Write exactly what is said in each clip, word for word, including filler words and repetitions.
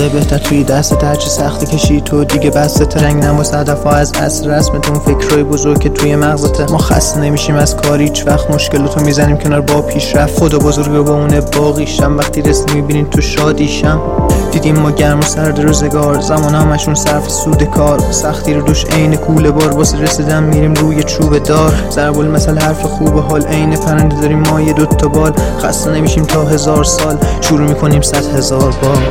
بهتر توی دست هرچی سختی کشی تو دیگه بسته رنگ نماس هدفها از اصل رسمتون فکرهای بزرگ که توی مغزته. ما خسته نمیشیم از کاری هیچ وقت مشکلاتو میزنیم کنار با پیشرفت. خدا بزرگ با اونه باقیشم وقتی رسمی میبینین تو شادیشم. دیدیم ما گرم و سرد روزگار زمان همشون صرف سود کار سختی رو دوش عین کوله بار واسه رسیدن میریم روی چوب دار. ضرب المثل حرف خوب حال عین پرنده داریم ما یه دوتا بال. خسته نمیشیم تا هزار سال شروع میکنیم صد هزار بار.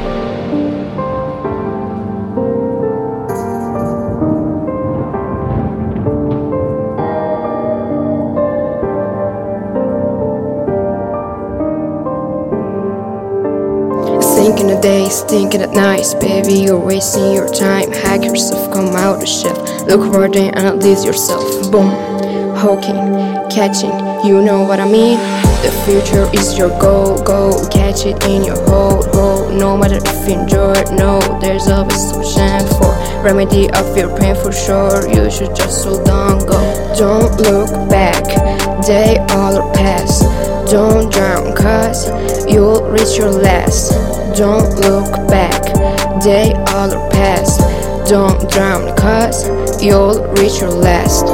Thinking of days, thinking at nights, baby, you're wasting your time. Hack yourself, come out of shift. Look forward and analyze yourself. Boom, hooking, catching, you know what I mean. The future is your goal, go catch it in your hold, hold. No matter if you enjoy it, no, there's always solution for remedy of your pain for sure. You should just hold on, go. Don't look back, they all are past. Don't drown, cause you'll reach your last. Don't look back, they all are past. Don't drown, cause you'll reach your last.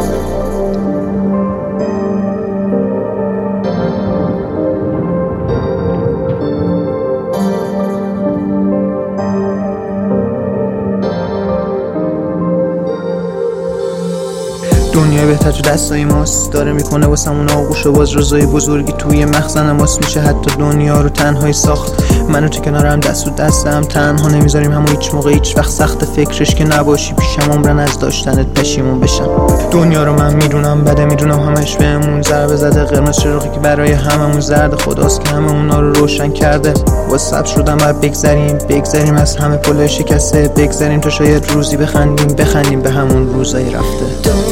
دنیا بهتر تو دستای ماست داره میکنه واسمون آغوش و باز روزای بزرگی توی مخزن ماست. میشه حتی دنیا رو تنهایی ساخت. من و تو کنارم دست و دستم تنها نمیذاریم همون هیچ موقع هیچ وقت سخت فکرش که نباشی پیشم عمرن از داشتنت پشیمون بشم. دنیا رو من میدونم بده میدونم همش بهمون ضربه زده قرمز چراغی که برای هممون زرد. خداست که همه اونا رو روشن کرده. واسه شدم بعد بگذریم بگذریم از همه پل شکسته بگذریم تا شاید روزی بخندیم بخندیم به همون روزای رفته.